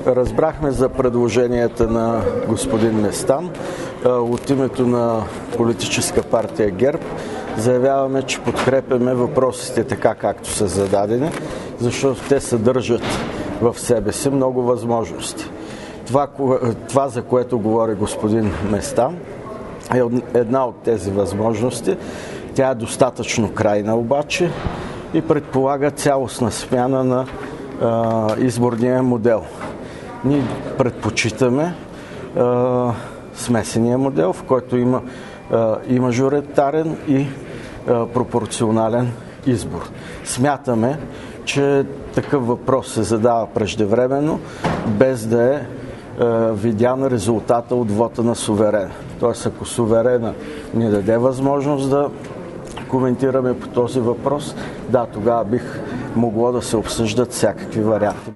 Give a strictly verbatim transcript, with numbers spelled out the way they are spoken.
Разбрахме за предложенията на господин Местан. От името на политическа партия ГЕРБ заявяваме, че подкрепяме въпросите така, както са зададени, защото те съдържат в себе си много възможности. Това, това за което говори господин Местан, е една от тези възможности. Тя е достатъчно крайна обаче и предполага цялостна смяна на а, изборния модел. Ние предпочитаме а, смесения модел, в който има а, и мажоритарен и а, пропорционален избор. Смятаме, че такъв въпрос се задава преждевременно, без да е а, видян резултата от вота на суверена. Тоест, ако суверена ни даде възможност да коментираме по този въпрос, да, тогава бих могло да се обсъждат всякакви варианти.